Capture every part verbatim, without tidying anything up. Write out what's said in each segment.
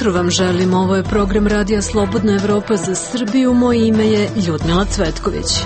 jutro vam želim. Ovo je program Radija Slobodna Evropa za Srbiju. Moje ime je Ljudmila Cvetković.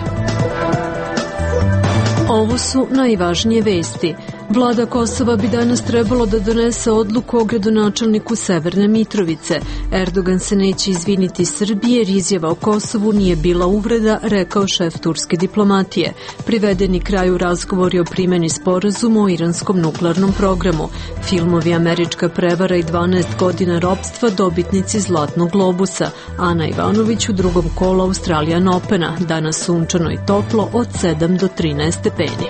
Ovo su najvažnije vesti. Vlada Kosova bi danas trebalo da donese odluku o gradonačelniku Severne Mitrovice. Erdogan se neće izviniti Srbiji jer izjava o Kosovu nije bila uvreda, rekao šef turske diplomatije. Privedeni kraju razgovori o primjeni sporazuma o iranskom nuklearnom programu. Filmovi Američka prevara i dvanaest godina ropstva dobitnici Zlatnog globusa. Ana Ivanović u drugom kolu Australian Opena. Danas sunčano i toplo od sedam do trinaest stepeni.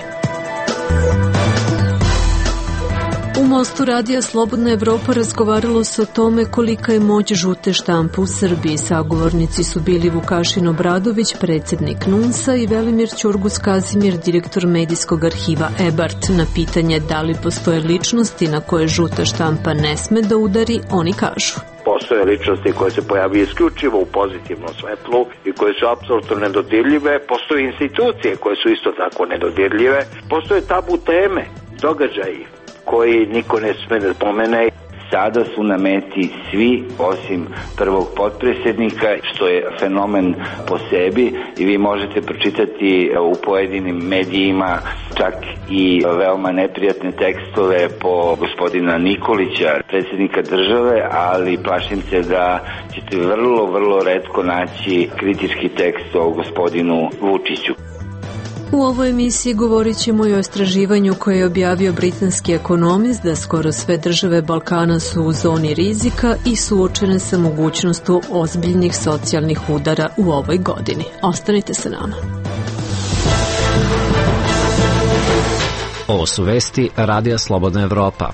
U Mostu Radija Slobodna Evropa razgovaralo se o tome kolika je moć žute štampe u Srbiji. Sagovornici su bili Vukašin Obradović, predsjednik NUNS-a, i Velimir Ćurgus Kazimir, direktor medijskog arhiva EBART. Na pitanje da li postoje ličnosti na koje žuta štampa ne sme da udari, oni kažu: postoje ličnosti koje se pojavaju isključivo u pozitivnom svetlu i koje su apsolutno nedodirljive, postoje institucije koje su isto tako nedodirljive, postoje tabu teme, događaji koji niko ne sme da pomene. Sada su na meti svi osim prvog potpredsjednika, što je fenomen po sebi, i vi možete pročitati u pojedinim medijima čak i veoma neprijatne tekstove po gospodina Nikolića, predsjednika države, ali plašim se da ćete vrlo, vrlo retko naći kritički tekst o gospodinu Vučiću. U ovoj emisiji govorit ćemo i o istraživanju koje je objavio britanski ekonomist da skoro sve države Balkana su u zoni rizika i suočene sa mogućnostu ozbiljnih socijalnih udara u ovoj godini. Ostanite sa nama. Ovo su vesti Radija Slobodna Evropa.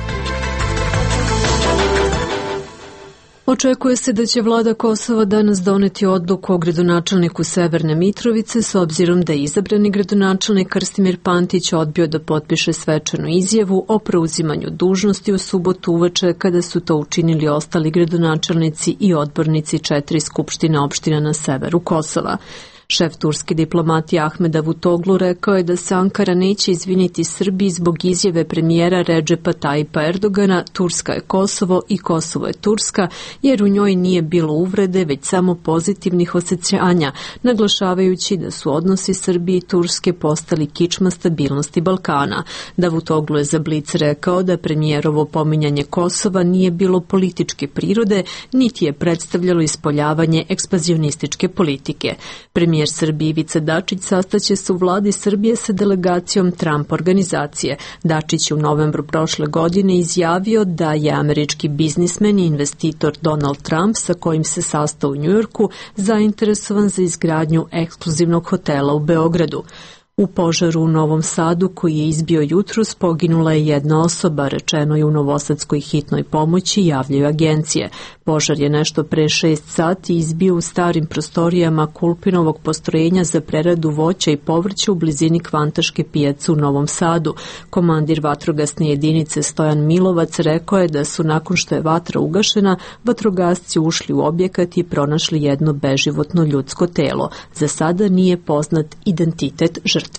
Očekuje se da će vlada Kosova danas doneti odluku o gradonačelniku Severne Mitrovice s obzirom da je izabrani gradonačelnik Krstimir Pantić odbio da potpiše svečanu izjavu o preuzimanju dužnosti u subotu uveče kada su to učinili ostali gradonačelnici i odbornici četiri skupštine opština na severu Kosova. Šef turske diplomatije Ahmed Davutoglu rekao je da se Ankara neće izviniti Srbiji zbog izjave premijera Redžepa Tajipa Erdogana Turska je Kosovo i Kosovo je Turska, jer u njoj nije bilo uvrede, već samo pozitivnih osjećanja, naglašavajući da su odnosi Srbije i Turske postali kičma stabilnosti Balkana. Davutoglu je za Blic rekao da premijerovo pominjanje Kosova nije bilo političke prirode, niti je predstavljalo ispoljavanje ekspanzionističke politike. Premijer Srbije Ivica Dačić sastaće se u vladi Srbije sa delegacijom Trump organizacije. Dačić je u novembru prošle godine izjavio da je američki biznismen i investitor Donald Trump, sa kojim se sastao u Njujorku, zainteresovan za izgradnju ekskluzivnog hotela u Beogradu. U požaru u Novom Sadu, koji je izbio jutros, poginula je jedna osoba, rečeno je u novosadskoj hitnoj pomoći, javljaju agencije. Požar je nešto pre šest sati izbio u starim prostorijama Kulpinovog postrojenja za preradu voća i povrća u blizini Kvantaške pijace u Novom Sadu. Komandir vatrogasne jedinice Stojan Milovac rekao je da su nakon što je vatra ugašena, vatrogasci ušli u objekat i pronašli jedno beživotno ljudsko telo. Za sada nije poznat identitet žrtve.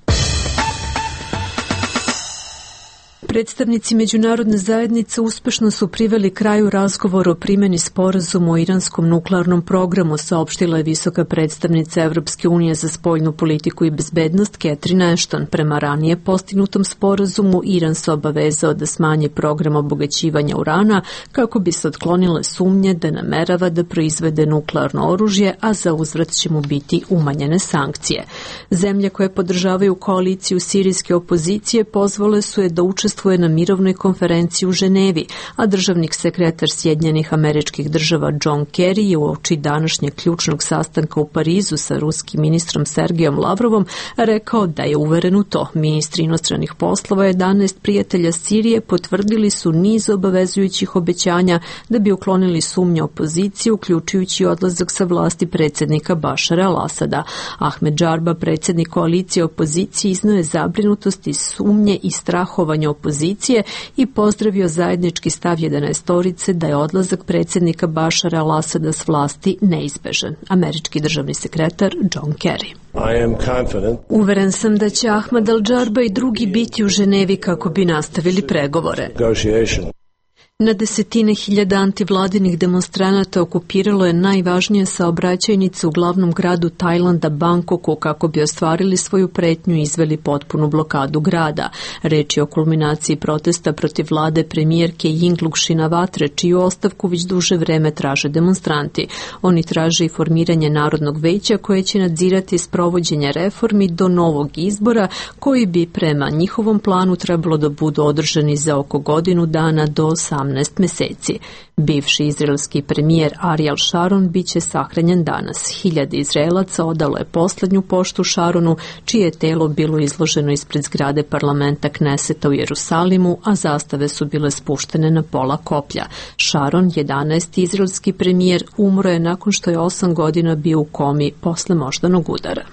Predstavnici međunarodne zajednice uspešno su priveli kraju razgovor o primjeni sporazuma o iranskom nuklearnom programu, saopštila je visoka predstavnica Evropske unije za spoljnu politiku i bezbednost Catherine Ashton. Prema ranije postignutom sporazumu, Iran se obavezao da smanji program obogaćivanja urana kako bi se otklonile sumnje da namerava da proizvede nuklearno oružje, a za uzvrat će mu biti umanjene sankcije. Zemlje koje podržavaju koaliciju sirijske opozicije pozvale su je da učestvuje na mirovnoj konferenciji u Ženevi, a državnik sekretar Sjedinjenih Američkih Država John Kerry je uoči današnjeg ključnog sastanka u Parizu sa ruskim ministrom Sergejom Lavrovom rekao da je uveren u to. Ministri inostranih poslova jedanaest prijatelja Sirije potvrdili su niz obavezujućih obećanja da bi uklonili sumnje opozicije, uključujući odlazak sa vlasti predsjednika Bašara al-Asada. Ahmed Džarba, predsjednik koalicije opozicije, iznao je zabrinutosti, sumnje i strahovanje opozicije i pozdravio zajednički stav jedanaestorice da je odlazak predsjednika Bašara al-Asada s vlasti neizbežan. Američki državni sekretar John Kerry. Uveren sam da će Ahmad al-Džarba i drugi biti u Ženevi kako bi nastavili pregovore. Na desetine hiljada antivladinih demonstranata okupiralo je najvažnije saobraćajnice u glavnom gradu Tajlanda, Bangkoku, kako bi ostvarili svoju pretnju i izveli potpunu blokadu grada. Reč je o kulminaciji protesta protiv vlade premijerke Yingluck Shinawatre, čiju ostavku već duže vreme traže demonstranti. Oni traže i formiranje Narodnog veća koje će nadzirati sprovođenje reformi do novog izbora, koji bi prema njihovom planu trebalo da budu održani za oko godinu dana do osamnaest meseci. Bivši izraelski premijer Ariel Sharon biće sahranjen danas. Hiljade Izraelaca odalo je poslednju poštu Sharonu, čije je telo bilo izloženo ispred zgrade parlamenta Kneseta u Jerusalimu, a zastave su bile spuštene na pola koplja. Sharon, jedanaesti izraelski premijer, umro je nakon što je osam godina bio u komi posle moždanog udara.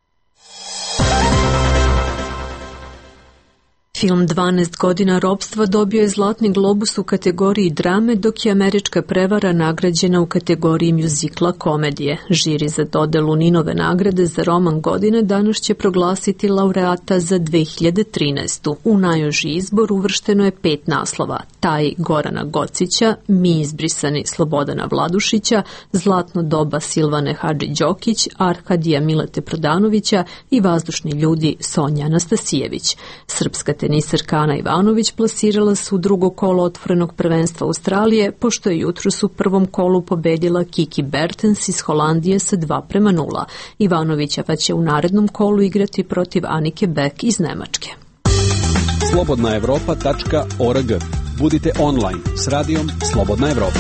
Film dvanaest godina ropstva dobio je Zlatni globus u kategoriji drame, dok je Američka prevara nagrađena u kategoriji mjuzikla komedije. Žiri za dodelu Ninove nagrade za roman godine danas će proglasiti laureata za dve hiljade trinaestu. U najoži izbor uvršteno je pet naslova: Taj Gorana Gocića, Mi izbrisani Slobodana Vladušića, Zlatno doba Silvane Hadži Đokić, Arkadija Milete Prodanovića i Vazdušni ljudi Sonja Anastasijević. Srpska tenisarka Ana Ivanović plasirala se u drugo kolo otvorenog prvenstva Australije, pošto je jutros u prvom kolu pobedila Kiki Bertens iz Holandije sa dva prema nula. Ivanovićeva će u narednom kolu igrati protiv Anike Beck iz Nemačke. slobodna evropa tačka org. Budite online s radijom Slobodna Evropa.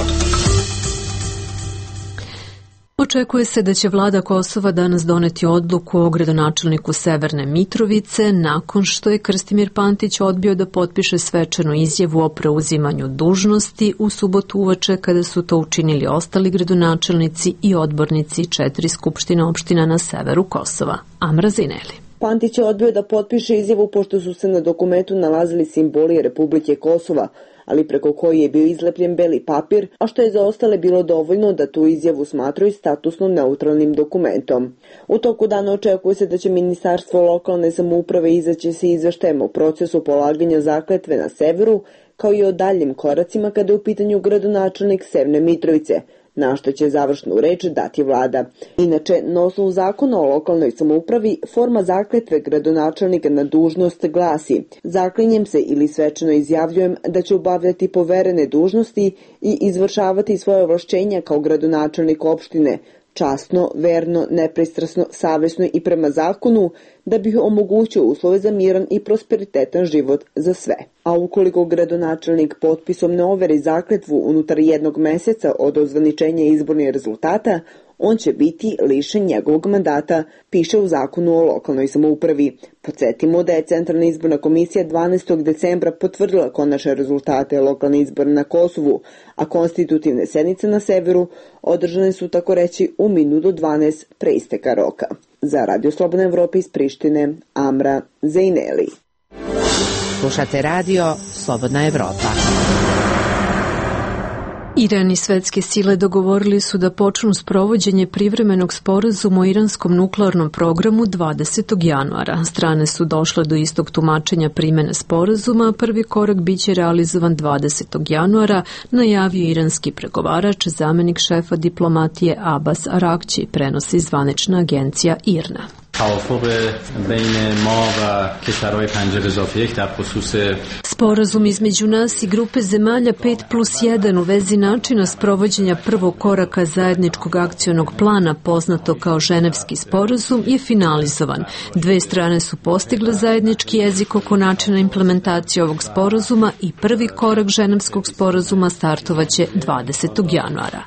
Očekuje se da će vlada Kosova danas doneti odluku o gradonačelniku Severne Mitrovice nakon što je Krstimir Pantić odbio da potpiše svečanu izjavu o preuzimanju dužnosti u subotu uveče, kada su to učinili ostali gradonačelnici i odbornici četiri skupštine opština na severu Kosova. Amra Zineli. Pantić je odbio da potpiše izjavu pošto su se na dokumentu nalazili simboli Republike Kosova, ali preko koji je bio izlepljen beli papir, a što je za ostale bilo dovoljno da tu izjavu smatraju statusno neutralnim dokumentom. U toku dana očekuje se da će Ministarstvo lokalne samouprave izaći sa izveštajem o procesu polaganja zakletve na severu, kao i o daljim koracima kada je u pitanju gradonačelnik Severne Mitrovice, na što će završnu reč dati vlada. Inače, na osnovu zakona o lokalnoj samoupravi, forma zakletve gradonačelnika na dužnost glasi: zaklinjem se ili svečano izjavljujem da ću obavljati poverene dužnosti i izvršavati svoje ovlašćenja kao gradonačelnik opštine, časno, verno, nepristrasno, savesno i prema zakonu, da bih omogućio uslove za miran i prosperitetan život za sve. A ukoliko gradonačelnik potpisom ne overi zakletvu unutar jednog meseca od ozvaničenja izbornih rezultata, on će biti lišen njegovog mandata, piše u zakonu o lokalnoj samoupravi. Podsjetimo da je Centralna izborna komisija dvanaestog decembra potvrdila konačne rezultate lokalne izbora na Kosovu, a konstitutivne sednice na severu održane su, tako reći, u minut do dvanaest pre isteka roka. Za Radio Slobodna Evropa iz Prištine, Amra Zejneli. Slušate radio Slobodna Evropa. Iran i svetske sile dogovorili su da počnu sprovođenje privremenog sporazuma o iranskom nuklearnom programu dvadesetog januara. Strane su došle do istog tumačenja primene sporazuma, a prvi korak biće realizovan dvadesetog januara, najavio iranski pregovarač, zamenik šefa diplomatije Abbas Arakći, prenosi zvanična agencija I R N A. Sporazum između nas i grupe zemalja pet plus jedan u vezi načina sprovođenja prvog koraka zajedničkog akcionog plana, poznato kao Ženevski sporazum, je finalizovan. Dve strane su postigle zajednički jezik oko načina implementacije ovog sporazuma i prvi korak Ženevskog sporazuma startovaće dvadesetog januara.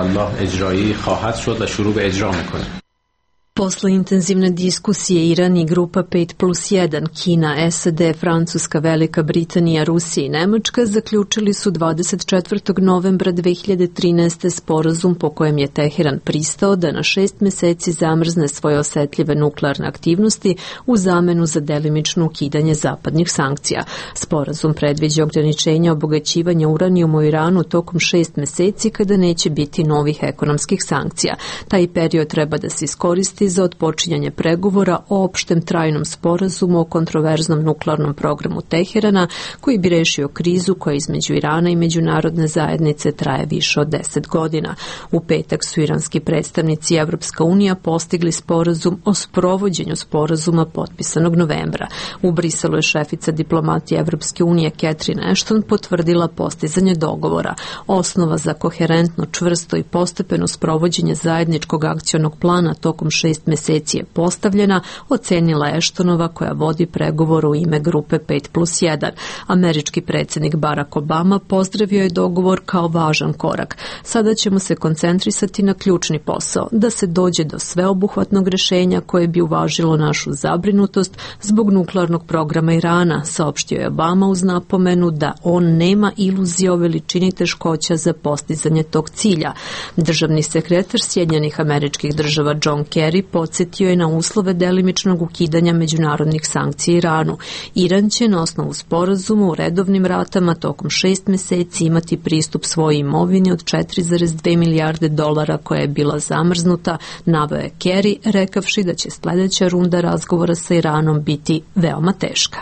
Posle intenzivne diskusije Iran i grupa pet plus jedan, Kina, S A D, Francuska, Velika Britanija, Rusija i Nemačka zaključili su dvadeset četvrtog novembra dve hiljade trinaeste. sporazum po kojem je Teheran pristao da na šest meseci zamrzne svoje osetljive nuklearne aktivnosti u zamenu za delimično ukidanje zapadnih sankcija. Sporazum predviđa ograničenja obogaćivanja uranijuma u Iranu tokom šest meseci kada neće biti novih ekonomskih sankcija. Taj period treba da se iskoristi rokovi za otpočinjanje pregovora o opštem trajnom sporazumu o kontroverznom nuklearnom programu Teherana, koji bi rešio krizu koja između Irana i međunarodne zajednice traje više od deset godina. U petak su iranski predstavnici i Evropska unija postigli sporazum o sprovođenju sporazuma potpisanog novembra. U Briselu je šefica diplomatije Evropske unije Catherine Ashton potvrdila postizanje dogovora. Osnova za koherentno, čvrsto i postepeno sprovođenje zajedničkog akcionog plana tokom šest meseci je postavljena, ocenila Ashtonova koja vodi pregovor u ime grupe pet plus jedan. Američki predsjednik Barack Obama pozdravio je dogovor kao važan korak. Sada ćemo se koncentrisati na ključni posao, da se dođe do sveobuhvatnog rešenja koje bi uvažilo našu zabrinutost zbog nuklearnog programa Irana, saopštio je Obama uz napomenu da on nema iluzije o veličini teškoća za postizanje tog cilja. Državni sekretar Sjedinjenih Američkih Država John Kerry podsjetio je na uslove delimičnog ukidanja međunarodnih sankcija Iranu. Iran će na osnovu sporazuma u redovnim ratama tokom šest meseci imati pristup svojoj imovini od četiri zarez dve milijarde dolara koja je bila zamrznuta, naveo je Kerry, rekavši da će sledeća runda razgovora sa Iranom biti veoma teška.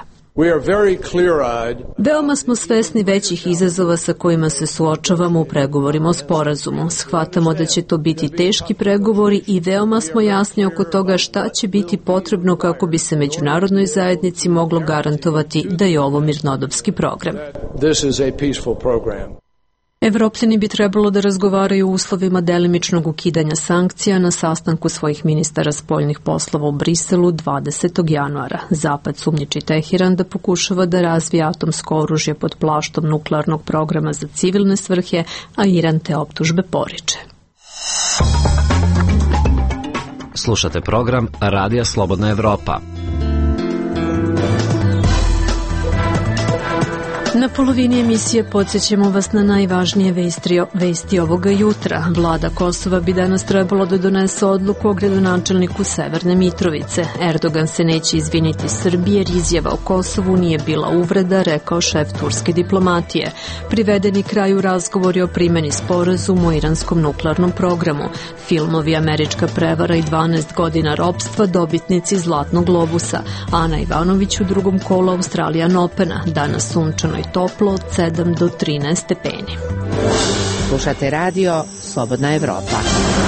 Veoma smo svesni većih izazova sa kojima se suočavamo u pregovorima o sporazumu. Shvatamo da će to biti teški pregovori i veoma smo jasni oko toga šta će biti potrebno kako bi se međunarodnoj zajednici moglo garantovati da je ovo mirnodopski program. Evropljani bi trebalo da razgovaraju o uslovima delimičnog ukidanja sankcija na sastanku svojih ministara spoljnih poslova u Briselu dvadesetog januara. Zapad sumnjiči Teheran da pokušava da razvije atomsko oružje pod plaštom nuklearnog programa za civilne svrhe, a Iran te optužbe poriče. Slušate program Radija Slobodna Evropa. Na polovini emisije podsjećamo vas na najvažnije vesti, vesti ovoga jutra. Vlada Kosova bi danas trebalo da donese odluku o gradonačelniku Severne Mitrovice. Erdogan se neće izviniti Srbiji jer izjava o Kosovu nije bila uvreda, rekao šef turske diplomatije. Privedeni kraju razgovori o primjeni sporazuma o iranskom nuklearnom programu. Filmovi Američka prevara i dvanaest godina ropstva, dobitnici Zlatnog globusa. Ana Ivanović u drugom kolu Australian Opena. Danas sunčano i toplo od sedam do trinaest stepeni. Slušate radio Slobodna Evropa.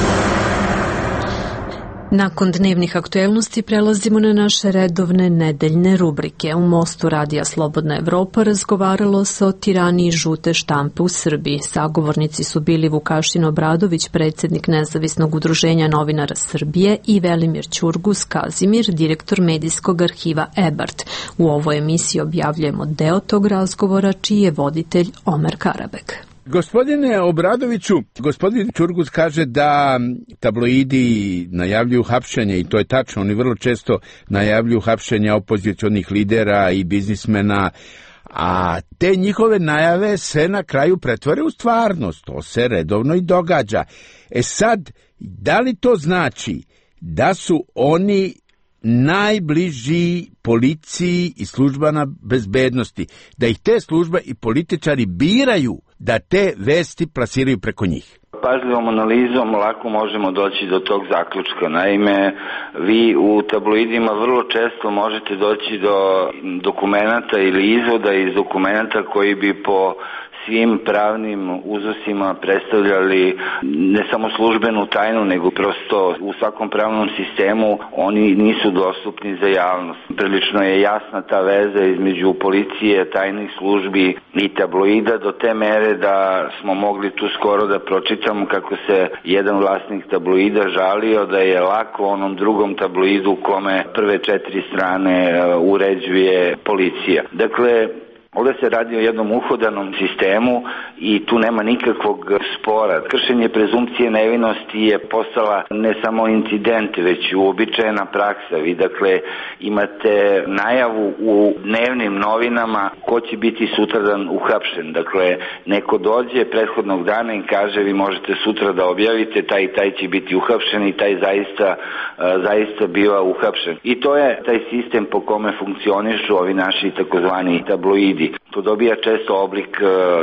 Nakon dnevnih aktuelnosti prelazimo na naše redovne nedeljne rubrike. U Mostu Radija Slobodna Evropa razgovaralo se o tiraniji žute štampe u Srbiji. Sagovornici su bili Vukašin Obradović, predsjednik Nezavisnog udruženja novinara Srbije, i Velimir Ćurgus Kazimir, direktor medijskog arhiva Ebart. U ovoj emisiji objavljujemo deo tog razgovora, čiji je voditelj Omer Karabek. Gospodine Obradoviću, gospodin Ćurgus kaže da tabloidi najavljuju hapšenje, i to je tačno, oni vrlo često najavljuju hapšenja opozicionih lidera i biznismena, a te njihove najave se na kraju pretvore u stvarnost, to se redovno i događa. E sad, da li to znači da su oni najbliži policiji i službama bezbednosti, da ih te službe i političari biraju da te vesti plasiraju preko njih? Pažljivom analizom lako možemo doći do tog zaključka. Naime, vi u tabloidima vrlo često možete doći do dokumenata ili izvoda iz dokumenata koji bi po svim pravnim uzusima predstavljali ne samo službenu tajnu, nego prosto u svakom pravnom sistemu oni nisu dostupni za javnost. Prilično je jasna ta veza između policije, tajnih službi i tabloida do te mere da smo mogli tu skoro da pročitamo kako se jedan vlasnik tabloida žalio da je lako onom drugom tabloidu kome prve četiri strane uređuje policija. Dakle, ovdje se radi o jednom uhodanom sistemu i tu nema nikakvog spora. Kršenje prezumpcije nevinosti je postala ne samo incident, već uobičajena praksa. Vi dakle imate najavu u dnevnim novinama ko će biti sutradan uhapšen. Dakle, neko dođe prethodnog dana i kaže vi možete sutra da objavite, taj i taj će biti uhapšen i taj zaista, zaista biva uhapšen. I to je taj sistem po kome funkcionišu ovi naši takozvani tabloidi. dobija često oblik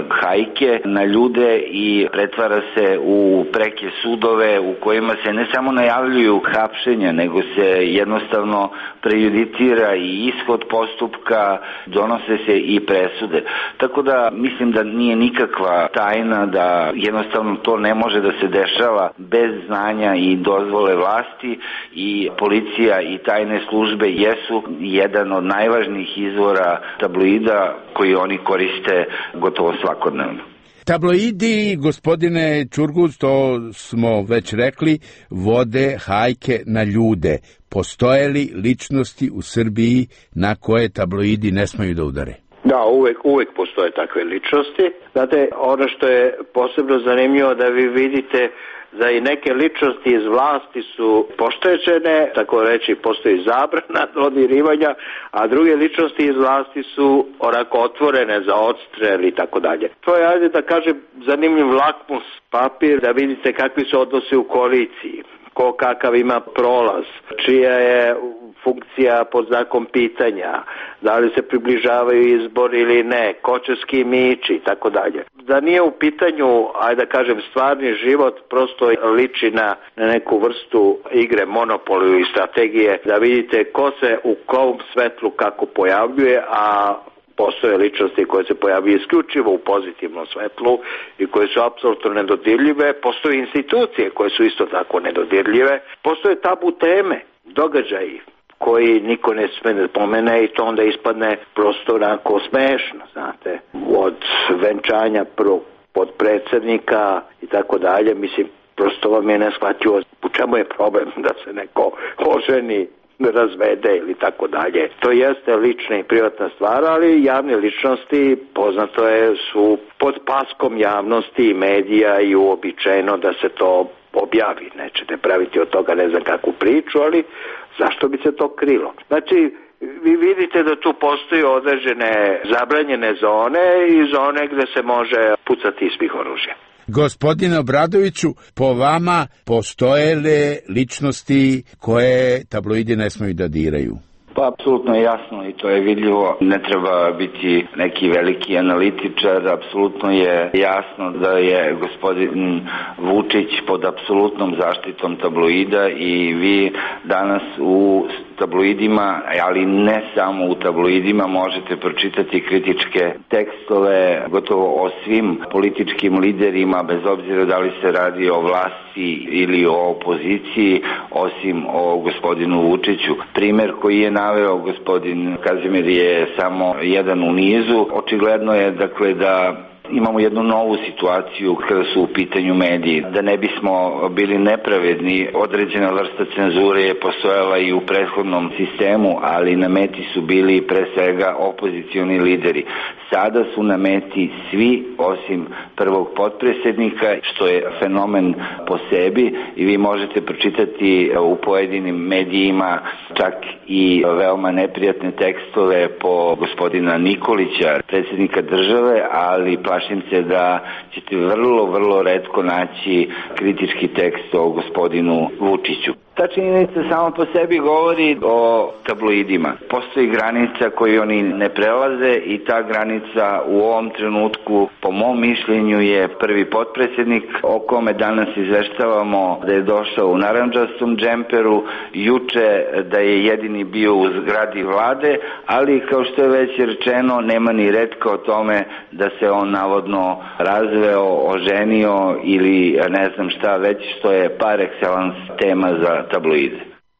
hajke na ljude i pretvara se u preke sudove u kojima se ne samo najavljuju hapšenja, nego se jednostavno prejudicira i ishod postupka, donose se i presude. Tako da mislim da nije nikakva tajna da jednostavno to ne može da se dešava bez znanja i dozvole vlasti, i policija i tajne službe jesu jedan od najvažnijih izvora tabloida koji oni koriste gotovo svakodnevno. Tabloidi, gospodine Čurguz, to smo već rekli, vode hajke na ljude. Postoje li ličnosti u Srbiji na koje tabloidi ne smeju da udare? Da, uvek, uvek postoje takve ličnosti. Znate, ono što je posebno zanimljivo da vi vidite da i neke ličnosti iz vlasti su pošteđene, tako reći postoji zabrana dodirivanja, a druge ličnosti iz vlasti su onako otvorene za odstrel i tako dalje. To je, ajde da kažem, zanimljiv lakmus papir da vidite kakvi su odnosi u koaliciji, ko kakav ima prolaz, čija je funkcija pod znakom pitanja, da li se približavaju izbori ili ne, ko će s kim ići i tako dalje. Da nije u pitanju, ajde da kažem, stvarni život, prosto liči na, na neku vrstu igre monopolu i strategije, da vidite ko se u kom svetlu kako pojavljuje, a postoje ličnosti koje se pojavljaju isključivo u pozitivnom svetlu i koje su apsolutno nedodirljive, postoje institucije koje su isto tako nedodirljive, postoje tabu teme, događaji koji niko ne sme da pomene i to onda ispadne prosto onako smešno, znate, od venčanja prvog podpredsednika i tako dalje, mislim, prosto vam je neshvatljivo u čemu je problem da se neko oženi, razvede ili tako dalje. To jeste lična i privatna stvar, ali javne ličnosti, poznato je, su pod paskom javnosti i medija i uobičajeno da se to objavi. Nećete praviti od toga ne znam kakvu priču, ali zašto bi se to krilo? Znači, vi vidite da tu postoji određene zabranjene zone i zone gde se može pucati iz svih oružja. Gospodine Obradoviću, po vama postoje li ličnosti koje tabloidi ne smeju da diraju? Pa apsolutno je jasno i to je vidljivo. Ne treba biti neki veliki analitičar, apsolutno je jasno da je gospodin Vučić pod apsolutnom zaštitom tabloida i vi danas u tabloidima, ali ne samo u tabloidima, možete pročitati kritičke tekstove gotovo o svim političkim liderima, bez obzira da li se radi o vlasti ili o opoziciji, osim o gospodinu Vučiću. Primer koji je naveo gospodin Kazimir je samo jedan u nizu. Očigledno je dakle da imamo jednu novu situaciju kada su u pitanju mediji. Da ne bismo bili nepravedni, određena vrsta cenzure je postojala i u prethodnom sistemu, ali na meti su bili pre svega opozicioni lideri. Sada su na meti svi osim prvog potpredsjednika, što je fenomen po sebi i vi možete pročitati u pojedinim medijima čak i veoma neprijatne tekstove po gospodina Nikolića, predsjednika države, ali plašim se da ćete vrlo, vrlo retko naći kritički tekst o gospodinu Vučiću. Ta činjenica samo po sebi govori o tabloidima. Postoji granica koju oni ne prelaze i ta granica u ovom trenutku, po mom mišljenju, je prvi potpredsjednik o kome danas izveštavamo da je došao u narandžastom džemperu, juče da je jedini bio u zgradi vlade, ali kao što je već rečeno, nema ni retka o tome da se on navodno razveo, oženio ili ne znam šta već, što je par excellence tema za tabloide.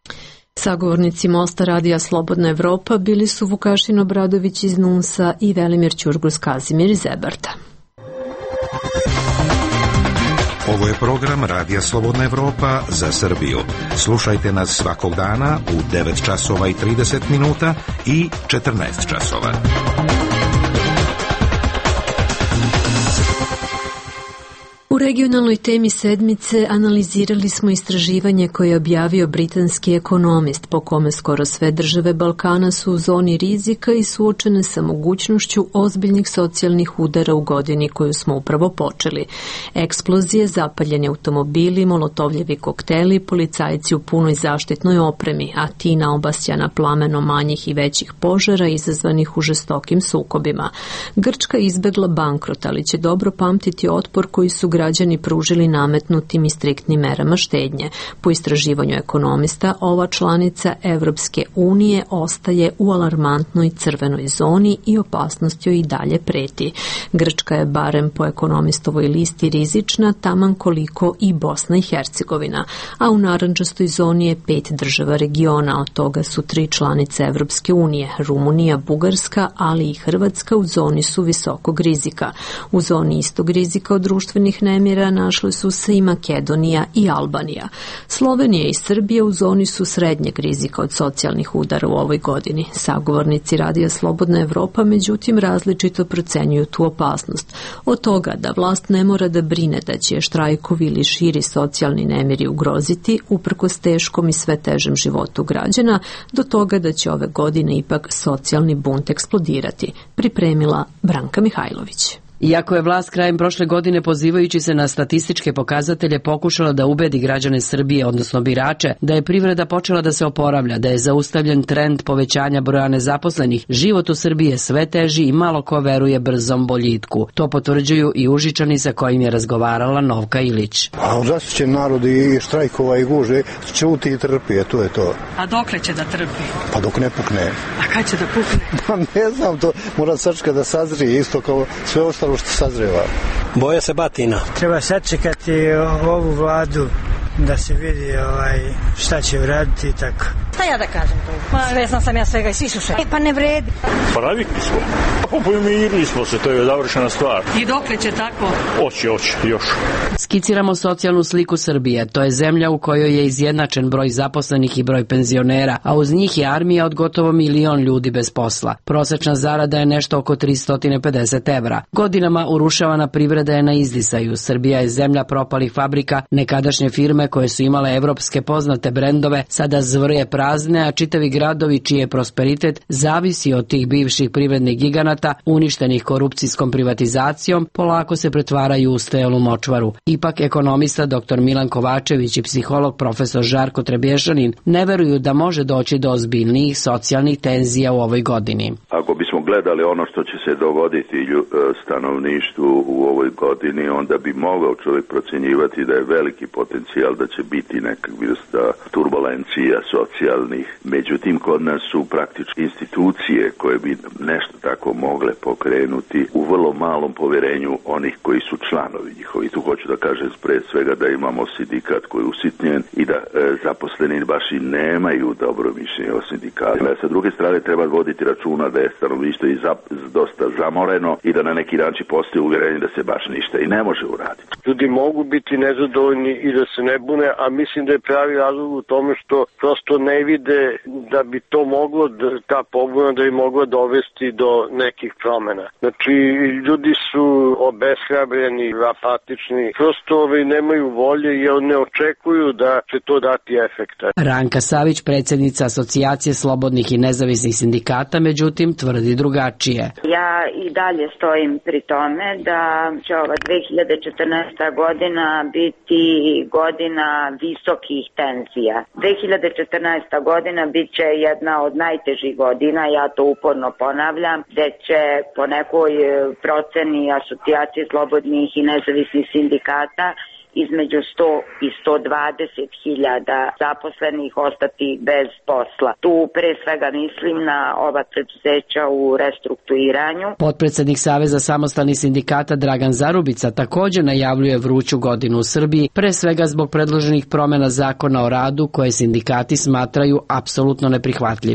Sagovornici Mosta radija Slobodna Evropa bili su Vukašin Obradović iz Nunsa i Velimir Ćurguz Kazimir iz Ebarta. Ovo je program Radija Slobodna Evropa za Srbiju. Slušajte nas svakog dana u devet časova i trideset minuta i četrnaest časova. U regionalnoj temi sedmice analizirali smo istraživanje koje je objavio britanski ekonomist po kome skoro sve države Balkana su u zoni rizika i suočene sa mogućnošću ozbiljnih socijalnih udara u godini koju smo upravo počeli. Eksplozije, zapaljeni automobili, molotovljevi kokteli, policajci u punoj zaštitnoj opremi, a tina obasjana plamenom manjih i većih požara izazvanih u žestokim sukobima. Grčka izbegla bankrot, ali će dobro pamtiti otpor koji su građani pružili nametnutim i striktnim merama štednje. Po istraživanju ekonomista, ova članica Evropske unije ostaje u alarmantnoj crvenoj zoni i opasnost joj i dalje preti. Grčka je barem po ekonomistovoj listi rizična, taman koliko i Bosna i Hercegovina, a u narandžastoj zoni je pet država regiona, od toga su tri članice Evropske unije, Rumunija, Bugarska, ali i Hrvatska u zoni su visokog rizika. U zoni istog rizika od društvenih nemira našle su se i Makedonija i Albanija. Slovenija i Srbija u zoni su srednjeg rizika od socijalnih udara u ovoj godini. Sagovornici Radija Slobodna Evropa međutim različito procenjuju tu opasnost. Od toga da vlast ne mora da brine da će štrajkovi ili širi socijalni nemiri ugroziti uprkos teškom i sve težem životu građana, do toga da će ove godine ipak socijalni bunt eksplodirati, pripremila Branka Mihajlović. Iako je vlast krajem prošle godine, pozivajući se na statističke pokazatelje, pokušala da ubedi građane Srbije, odnosno birače, da je privreda počela da se oporavlja, da je zaustavljen trend povećanja broja nezaposlenih, život u Srbiji je sve teži i malo ko veruje brzom boljitku. To potvrđuju i Užičani sa kojim je razgovarala Novka Ilić. A zasićen narod i štrajkova i guže, ćuti i trpi, to je to. A dokle će da trpi? Pa dok ne pukne. A kad će da pukne? Pa ne znam, to mora sačka da sazrije, isto kao sve ostalo što sazreva. Boja se batina. Treba sačekati ovu vladu da se vidi ovaj, šta će uraditi i tako. Šta ja da kažem to? Pa svesna sam ja svega i svi su sve. E, pa ne vredi. Pa navikli smo. Pa pomirili smo se, to je završena stvar. I dokle će tako? Oći, oći, još. Skiciramo socijalnu sliku Srbije. To je zemlja u kojoj je izjednačen broj zaposlenih i broj penzionera, a uz njih je armija od gotovo milion ljudi bez posla. Prosečna zarada je nešto oko tristo pedeset evra. Godinama urušavana privreda je na izdisaju. Srbija je zemlja propalih fabrika, nekadašnje firme koje su imale evropske poznate brendove, sada zvrje prazne, a čitavi gradovi čiji je prosperitet zavisi od tih bivših privrednih giganata, uništenih korupcijskom privatizacijom, polako se pretvaraju u stelu močvaru. Ipak ekonomista dr Milan Kovačević i psiholog profesor Žarko Trebješanin ne veruju da može doći do ozbiljnijih socijalnih tenzija u ovoj godini. Ako bismo gledali ono što će se dogoditi stanovništvu u ovoj godini, onda bi mogao čovjek procjenjivati da je veliki potencijal da će biti neka vrsta turbulencija socijalnih. Međutim, kod nas su praktički institucije koje bi nešto tako mogle pokrenuti u vrlo malom povjerenju onih koji su članovi njihovi. Tu hoću da kažem pre svega da imamo sindikat koji je usitnjen i da e, zaposleni baš i nemaju dobro mišljenje o sindikatima. Sa druge strane treba voditi računa da je stanovništvo i zap, dosta zamoreno i da na neki način postoji uvjerenje da se baš ništa i ne može uraditi. Ljudi mogu biti nezadovoljni i da se ne bune, a mislim da je pravi razlog u tome što prosto ne vide da bi to moglo, ta pobuna da bi mogla dovesti do nekih promjena. Znači, ljudi su obeshrabreni, apatični, prosto ovaj, nemaju volje i ne očekuju da će to dati efekta. Ranka Savić, predsjednica Asocijacije slobodnih i nezavisnih sindikata, međutim, tvrdi drugačije. Ja i dalje stojim pri tome da će ova dve hiljade četrnaesta godina biti godina visokih tenzija. dve hiljade četrnaesta godina bit će jedna od najtežih godina, ja to uporno ponavljam, gde će po nekoj proceni Asocijacije slobodnih i nezavisnih sindikata između sto i sto dvadeset hiljada zaposlenih ostati bez posla. Tu pre svega mislim na ova preduzeća u restrukturiranju. Potpredsednik Saveza samostalnih sindikata Dragan Zarubica također najavljuje vruću godinu u Srbiji, pre svega zbog predloženih promjena zakona o radu koje sindikati smatraju apsolutno neprihvatljivim.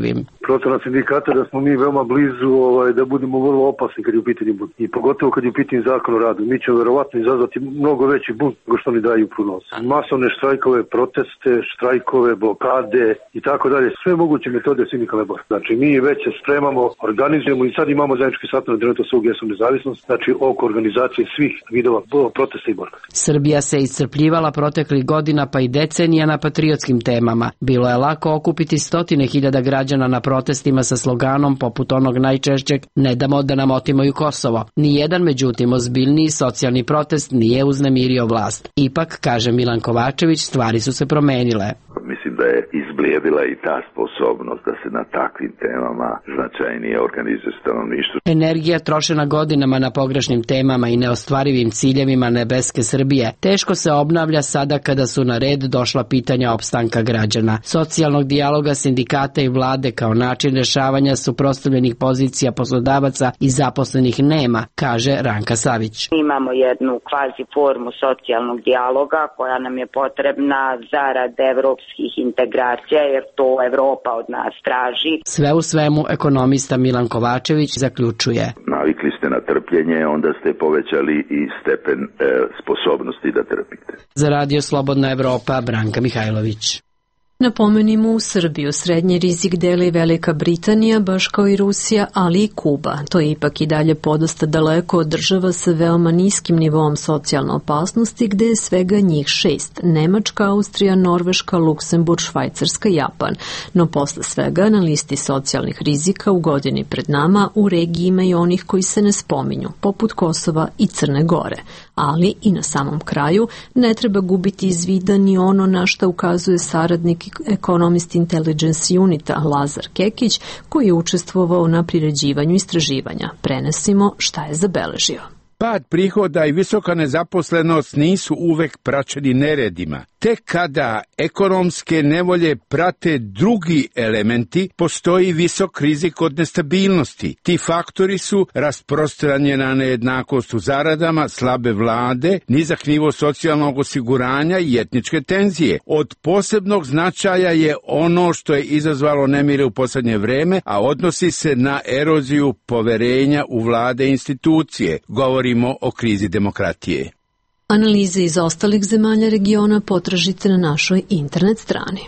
procena sindikata da smo mi veoma blizu ovaj, da budemo vrlo opasni kad je u pitanju bunt. I pogotovo kad je u pitanju zakon o radu. Mi ćemo verovatno izazvati mnogo veći bunt nego što oni daju pronos. Masovne štrajkove, proteste, štrajkove, blokade i tako dalje. Sve moguće metode sindikalne borbe. Znači mi već se spremamo, organizujemo i sad imamo zajednički sastanak trenutno sa U G S-om nezavisnost, znači oko organizacije svih vidova protesta i borbe. Srbija se iscrpljivala proteklih godina pa i decenija na patriotskim temama. Bilo je lako okupiti stotine hiljada građana na protestima sa sloganom poput onog najčešćeg "Ne damo da nam otimaju Kosovo". Nijedan, međutim, ozbiljniji socijalni protest nije uznemirio vlast. Ipak, kaže Milan Kovačević, stvari su se promenile. Mislim da je izblijedila i ta sposobnost da se na takvim temama značajnije organizuje stanovništvo. Energija trošena godinama na pogrešnim temama i neostvarivim ciljevima nebeske Srbije teško se obnavlja sada kada su na red došla pitanja opstanka građana. Socijalnog dijaloga sindikata i vlade kao način rješavanja suprotstavljenih pozicija poslodavaca i zaposlenih nema, kaže Ranka Savić. Imamo jednu kvazi formu socijalnog dijaloga koja nam je potrebna zarad evropskih integracija, jer to Evropa od nas traži. Sve u svemu, ekonomista Milan Kovačević zaključuje: navikli ste na trpljenje, onda ste povećali i stepen e, sposobnosti da trpite. Za Radio Slobodna Evropa, Branka Mihajlović. Napomenimo, u Srbiju srednji rizik deli Velika Britanija, baš kao i Rusija, ali i Kuba. To je ipak i dalje podosta daleko od država sa veoma niskim nivom socijalne opasnosti, gde je svega njih šest: Nemačka, Austrija, Norveška, Luksemburg, Švajcarska i Japan. No posle svega, na listi socijalnih rizika u godini pred nama u regiji ima i onih koji se ne spominju, poput Kosova i Crne Gore. Ali i na samom kraju ne treba gubiti iz vida ni ono na šta ukazuje saradnik Economist Intelligence Unita Lazar Kekić, koji je učestvovao na priređivanju istraživanja. Prenesimo šta je zabeležio. Pad prihoda i visoka nezaposlenost nisu uvek praćeni neredima. Tek kada ekonomske nevolje prate drugi elementi, postoji visok rizik od nestabilnosti. Ti faktori su rasprostranjena nejednakost u zaradama, slabe vlade, nizak nivo socijalnog osiguranja i etničke tenzije. Od posebnog značaja je ono što je izazvalo nemire u posljednje vreme, a odnosi se na eroziju poverenja u vlade i institucije. Govorimo o krizi demokratije. Analize iz ostalih zemalja regiona potražite na našoj internet strani.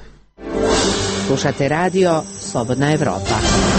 Slušate radio Slobodna Evropa.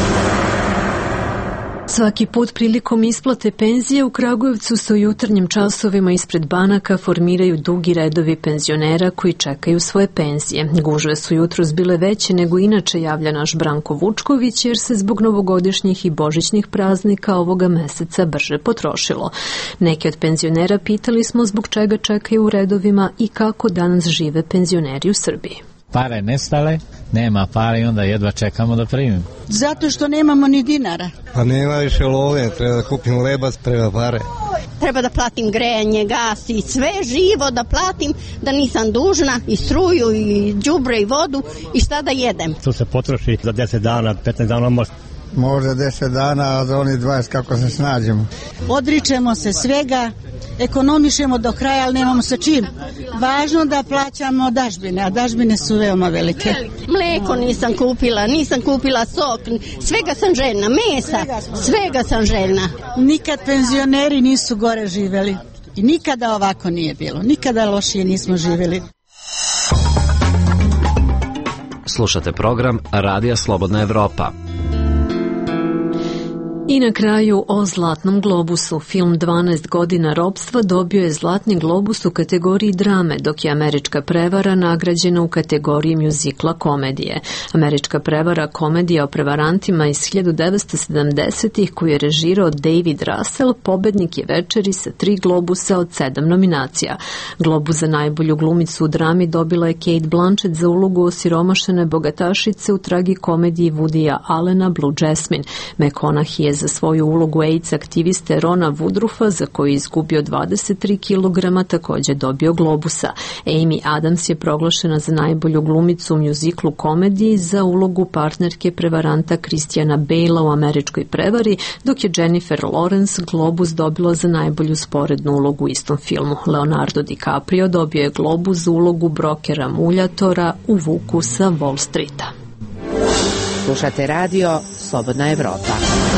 Svaki put prilikom isplate penzije u Kragujevcu se u jutarnjim časovima ispred banaka formiraju dugi redovi penzionera koji čekaju svoje penzije. Gužve su jutros bile veće nego inače, javlja naš Branko Vučković, jer se zbog novogodišnjih i božićnih praznika ovoga meseca brže potrošilo. Neki od penzionera pitali smo zbog čega čekaju u redovima i kako danas žive penzioneri u Srbiji. Pare nestale, nema pare i onda jedva čekamo da primimo. Zato što nemamo ni dinara. Pa nema više love, treba da kupim lebac, treba pare. Treba da platim grejanje, gas i sve živo da platim, da nisam dužna, i struju, i đubre, i vodu, i šta da jedem. To se potroši za deset dana, petnaest dana možda. Možda deset dana, a za oni dvadeset kako se snađemo. Odričemo se svega, ekonomišemo do kraja, ali nemamo sa čim. Važno da plaćamo dažbine, a dažbine su veoma velike. Mleko nisam kupila, nisam kupila sok, svega sam željna, mesa, svega sam željna. Nikad penzioneri nisu gore živeli i nikada ovako nije bilo, nikada lošije nismo živeli. Slušate program Radija Slobodna Evropa. I na kraju o Zlatnom globusu. Film dvanaest godina ropstva dobio je Zlatni globus u kategoriji drame, dok je Američka prevara nagrađena u kategoriji mjuzikla komedije. Američka prevara, komedija o prevarantima iz hiljadu devetsto sedamdesetih koju je režirao David Russell, pobednik je večeri sa tri globusa od sedam nominacija. Globus za najbolju glumicu u drami dobila je Cate Blanchett za ulogu osiromašene bogatašice u tragikomediji Woodya Allena Blue Jasmine. McConaughey je za svoju ulogu AIDS aktiviste Rona Woodruffa, za koju je izgubio dvadeset tri kilograma, također dobio globusa. Amy Adams je proglašena za najbolju glumicu u mjuziklu komediji za ulogu partnerke prevaranta Christiana Bale u Američkoj prevari, dok je Jennifer Lawrence globus dobila za najbolju sporednu ulogu u istom filmu. Leonardo DiCaprio dobio je globus za ulogu brokera muljatora u Vuku sa Wall Streeta. Slušate radio Slobodna Evropa.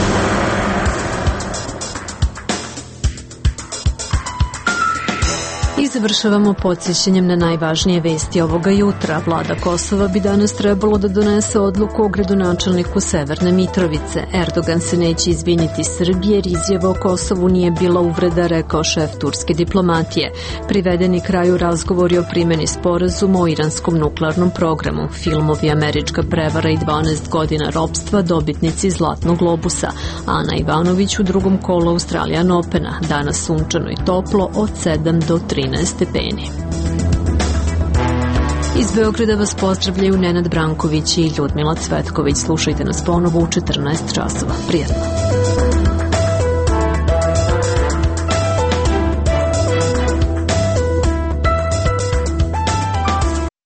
I završavamo podsjećanjem na najvažnije vesti ovoga jutra. Vlada Kosova bi danas trebalo da donese odluku o gradonačelniku Severne Mitrovice. Erdogan se neće izviniti Srbije jer izjava o Kosovu nije bila uvreda, rekao šef turske diplomatije. Privedeni kraju razgovori o primjeni sporazuma o iranskom nuklearnom programu. Filmovi Američka prevara i dvanaest godina ropstva, dobitnici Zlatnog globusa. Ana Ivanović u drugom kolu Australian Opena. Danas sunčano i toplo od sedam do trinaest stepeni. Iz Beograda vas pozdravljaju Nenad Branković i Ljudmila Cvetković. Slušajte nas ponovo u četrnaest časova. Prijatno.